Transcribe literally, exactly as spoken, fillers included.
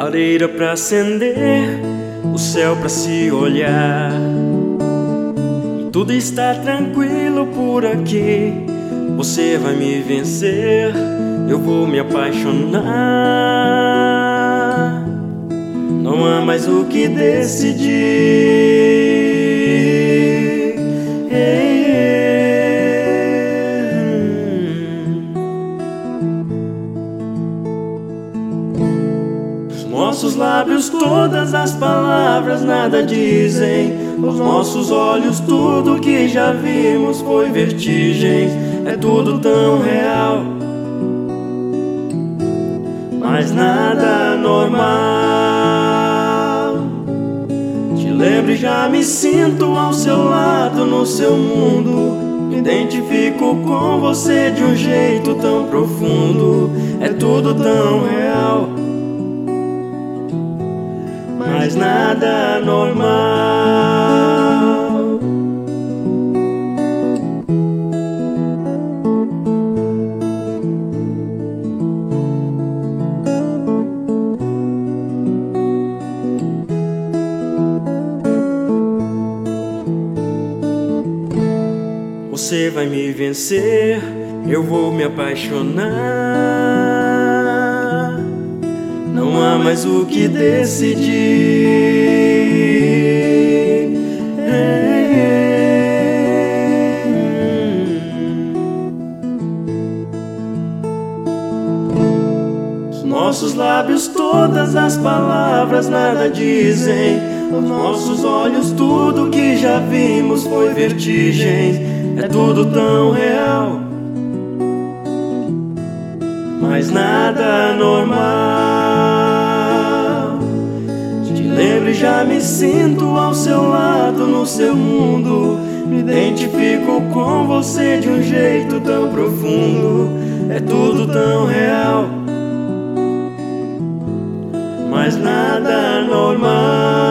lareira pra acender, o céu pra se olhar. E tudo está tranquilo por aqui. Você vai me vencer, eu vou me apaixonar. Não há mais o que decidir. Nossos lábios, todas as palavras nada dizem. Os nossos olhos, tudo que já vimos foi vertigem. É tudo tão real, mas nada normal. Te lembro e já me sinto ao seu lado, no seu mundo. Me identifico com você de um jeito tão profundo. É tudo tão real, mas nada normal. Você vai me vencer, eu vou me apaixonar. Não há mais o que decidir. Os nossos lábios, todas as palavras nada dizem. Os nossos olhos, tudo que já vimos foi vertigem. É tudo tão real, mas nada normal. Te lembro e já me sinto ao seu lado, no seu mundo. Me identifico com você de um jeito tão profundo. É tudo tão real, mas nada normal.